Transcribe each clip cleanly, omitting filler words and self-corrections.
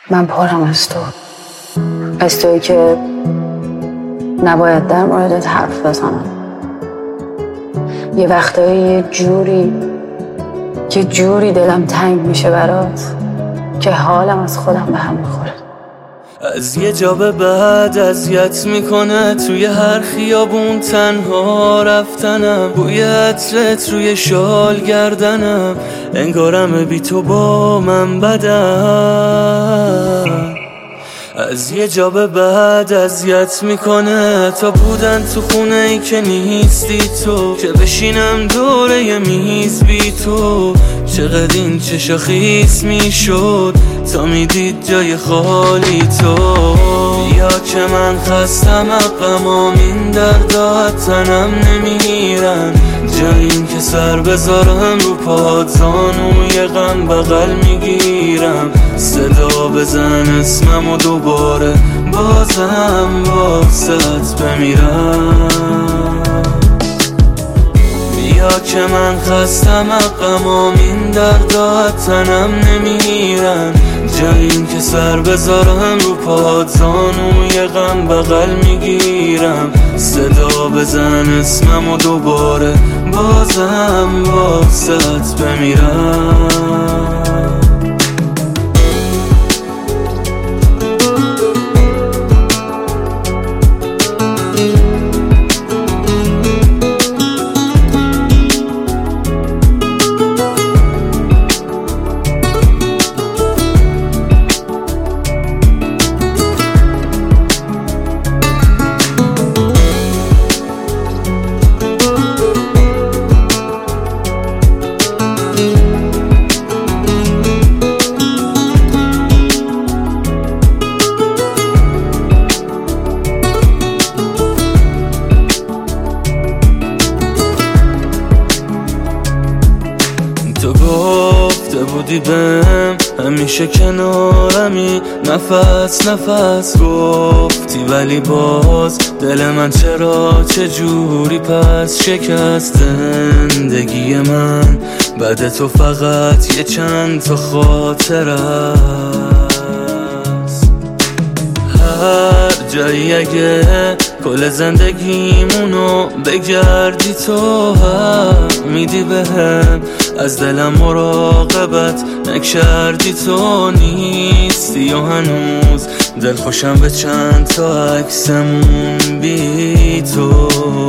من پرم از تویی که نباید در موردت حرف بزنم. یه وقتایی یه جوری دلم تنگ میشه برات که حالم از خودم به هم میخوره. از یه جا به بعد اذیت میکنه توی هر خیابون تنها رفتنم، بوی عطرت روی شال گردنم، انگارم بی تو با من بدم. از یه جا به بعد اذیت میکنه تا بودن تو خونه ای که نیستی تو، که بشینم دوره یه میز بی تو. چقدر این چشا خیس میشد تا میدید جای خالی تو. بیا که من خستم غمام این دردا تنم نمیرن، جای این که سر بذارم رو پات زانوی غم بغل میگیرم. صدا بزن اسمم و دوباره بازم واسط بمیرم. بیا که من خستم غمام این دردا تنم نمیرن، جای این که سر بذارم رو پات زانوی غم بغل میگیرم. صدا بزن اسمم و دوباره بازم واسط بمیرم. تو گفته بودی بهم همیشه کنارمی، نفس نفس گفتی ولی باز دل من چه جوری پس شکست. زندگی من بعد تو فقط یه چند تا خاطر است. هر جایی اگه کل زندگیمونو بگردی تو هم میدی بهم، از دلم مراقبت نکردی تو نیستی و هنوز دل خوشم به چند تا عکسمون بی تو.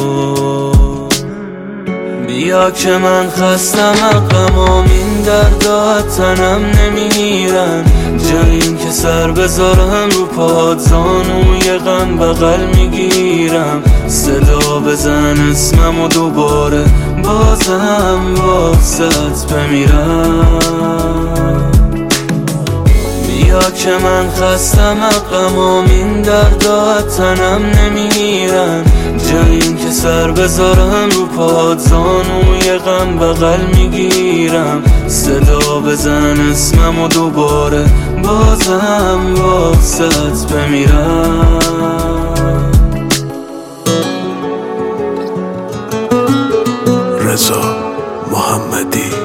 بیا که من خستم غمام این دردا تنم نمیرن، جای این که سر بذارم رو پات زانوی غم بغل میگیرم. صدا بزن اسمم و دوباره بازم واسط بمیرم. بیا که من خستم غمام این دردا تنم نمیرن، جای این که سر بذارم رو پات زانوی غم بغل میگیرم. صدا بزن اسمم و دوباره بازم واسط بمیرم. رضا محمدی.